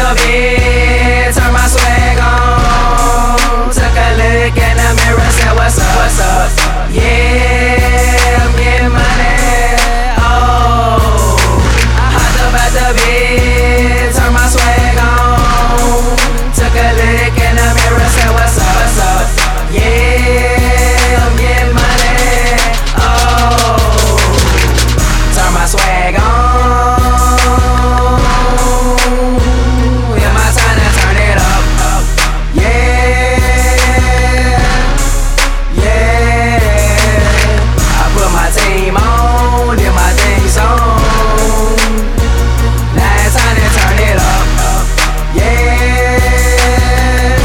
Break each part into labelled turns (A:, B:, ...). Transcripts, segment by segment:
A: the bed, turn my swag on. Took a look in the mirror, said what's up, what's up? Yeah, I'm getting money. Oh, I hopped up out the bed, turn my swag on. Took a look in the mirror, said what's up, what's up? Yeah, I'm getting money. Oh, turn my swag on. Yeah, my time to turn it up. Yeah, yeah. I put my team on, did my thing song. Now it's time to turn it up. Yeah,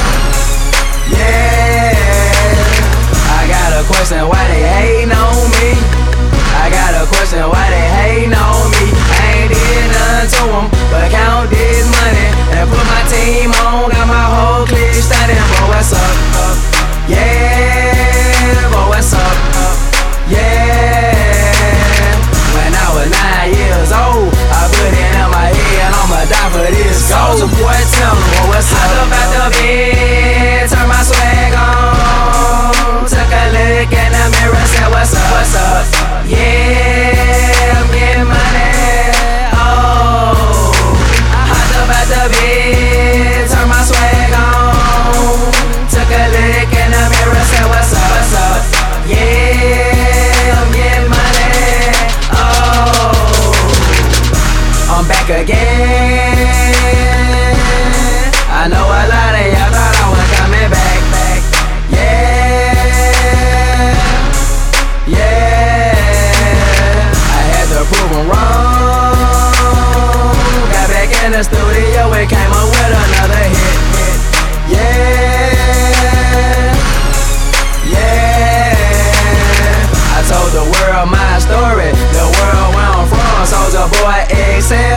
A: yeah. I got a question, why they hating on me? I got a question, why they hating on me? I ain't did nothing to them, but count this money and put my team on. Got my whole clique standing, boy, what's up? Yeah, boy, what's up? Yeah. When I was 9 years old, I put it in my head, I'ma die for this gold. So boy, tell me, boy, what's up? Hopped up out the bed, turn my swag on. Took a look in the mirror, said what's up, what's up? Yeah, I'm getting money. Oh, I hopped up out the bed, turn my swag on. Took a look in the mirror, said what's up, what's up? Yeah, I'm getting money. Oh, I'm back again. I know a lot of y'all thought I was coming back. Yeah, yeah. I had to prove 'em wrong. Got back in the studio and came up with another hit. Yeah, yeah. I told the world my story, the world where I'm from. Soulja Boy XL.